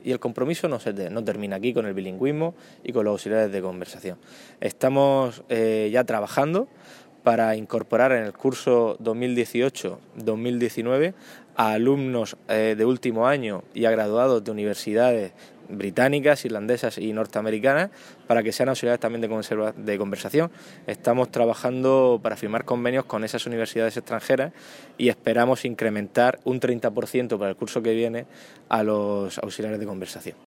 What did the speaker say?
Y el compromiso no termina aquí con el bilingüismo y con los auxiliares de conversación. Estamos ya trabajando para incorporar en el curso 2018-2019 a alumnos de último año y a graduados de universidades británicas, irlandesas y norteamericanas para que sean auxiliares también de conversación. Estamos trabajando para firmar convenios con esas universidades extranjeras y esperamos incrementar un 30% para el curso que viene a los auxiliares de conversación.